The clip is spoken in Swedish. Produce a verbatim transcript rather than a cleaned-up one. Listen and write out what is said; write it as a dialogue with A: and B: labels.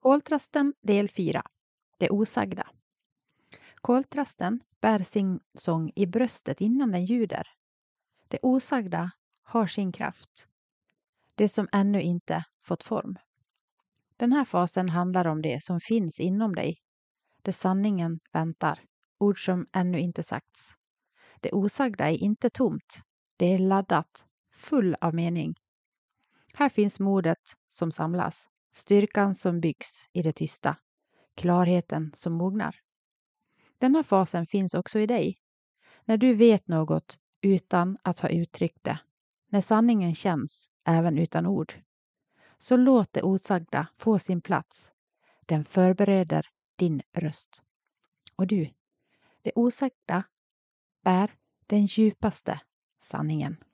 A: Koltrasten del fyra. Det osagda. Koltrasten bär sin sång i bröstet innan den ljuder. Det osagda har sin kraft. Det som ännu inte fått form. Den här fasen handlar om det som finns inom dig. Det sanningen väntar. Ord som ännu inte sagts. Det osagda är inte tomt. Det är laddat. Full av mening. Här finns modet som samlas. Styrkan som byggs i det tysta. Klarheten som mognar. Den här fasen finns också i dig. När du vet något utan att ha uttryckt det. När sanningen känns även utan ord. Så låt det osagda få sin plats. Den förbereder din röst. Och du, det osagda är den djupaste sanningen.